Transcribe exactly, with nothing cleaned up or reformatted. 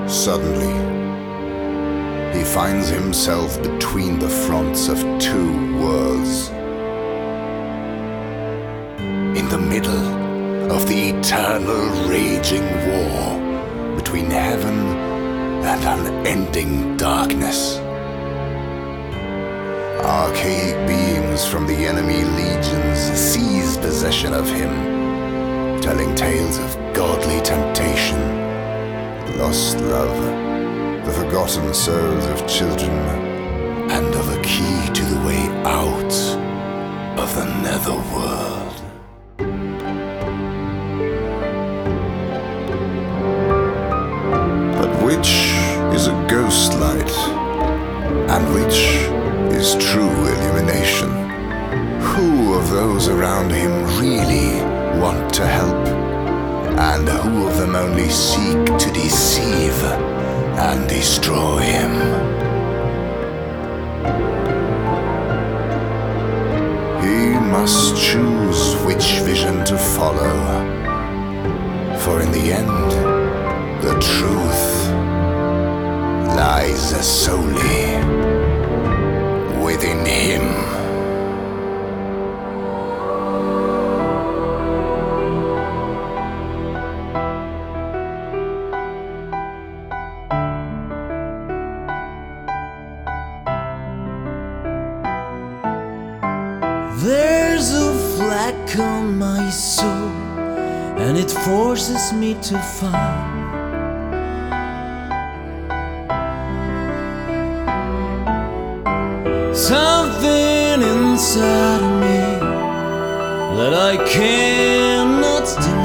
Suddenly, he finds himself between the fronts of two worlds. In the middle of the eternal raging war between heaven and unending darkness. Archaic beings from the enemy legions seize possession of him, telling tales of godly temptation, lost love, the forgotten souls of children, and of a key to the way out of the netherworld. But which is a ghost light, and which is true illumination? Who of those around him really want to help, and who of them only seek to deceive and destroy him? He must choose which vision to follow, for in the end, the truth lies solely within him. There's a fleck on my soul, and it forces me to find something inside of me that I cannot deny.